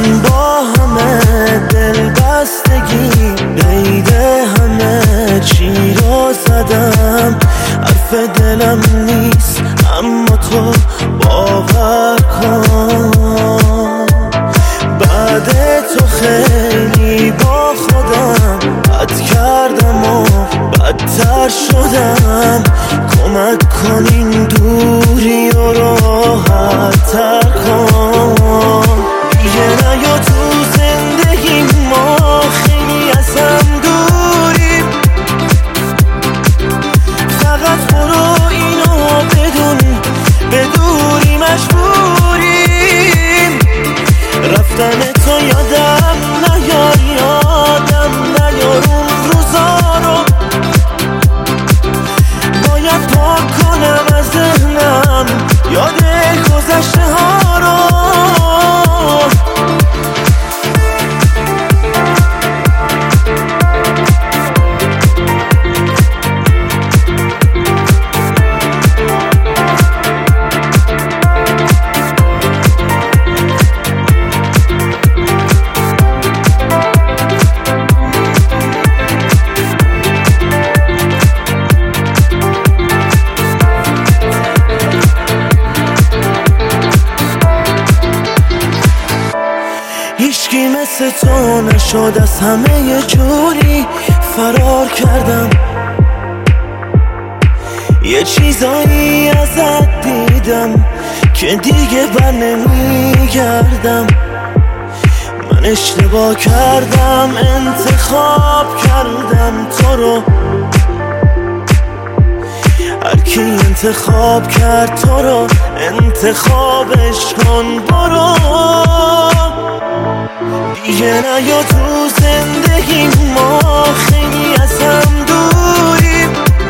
من با همه دل بستگی قید همه چی رو زدم، حرف دلم نیست اما تو باور کن. بعد تو خیلی با خودم بد کردم و بدتر شدم، کمک کن این دوری و راحت تر کن. دیگه نیا تو زندگی ما خیلی از هم دوریم، فقط برو اینو بدون به دوری مجبوریم. رفتن تو یادم نیار، یادم نیار اون روزا رو، باید پاک کنم از ذهنم یاد گذشته ها رو. هیچکی مثل تو نشد، از همه یه جوری فرار کردم. یه چیزایی ازت دیدم که دیگه بر نمیگردم. من اشتباه کردم، انتخاب کردم تو رو. هرکی انتخاب کرد تو رو انتخابش کن، برو. دیگه نیا تو زندگی ما خیلی از هم دوریم،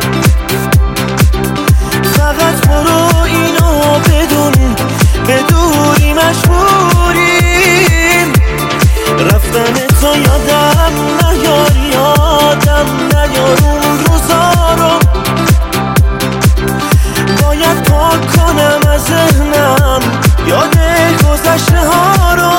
فقط برو اینو بدون به دوری مجبوریم. رفتن تو یادم نیار، یادم نیار اون روزا رو، باید پاک کنم از ذهنم یاد گذشته ها رو.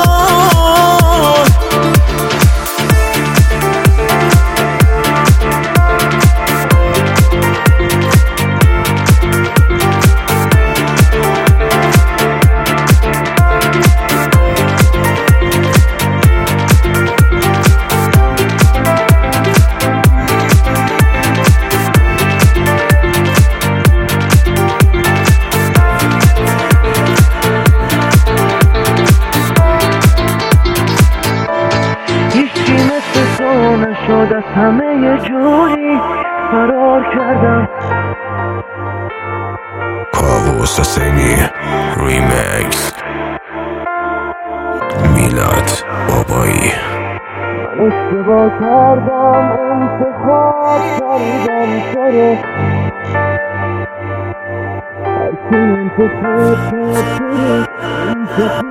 نشد، از همه یه جوری فرار کردم. کاووس حسینی ریمیکس، میلاد بابایی. من اشتباه کردم، انتخاب کردم تو رو. هرکی انتخاب کرد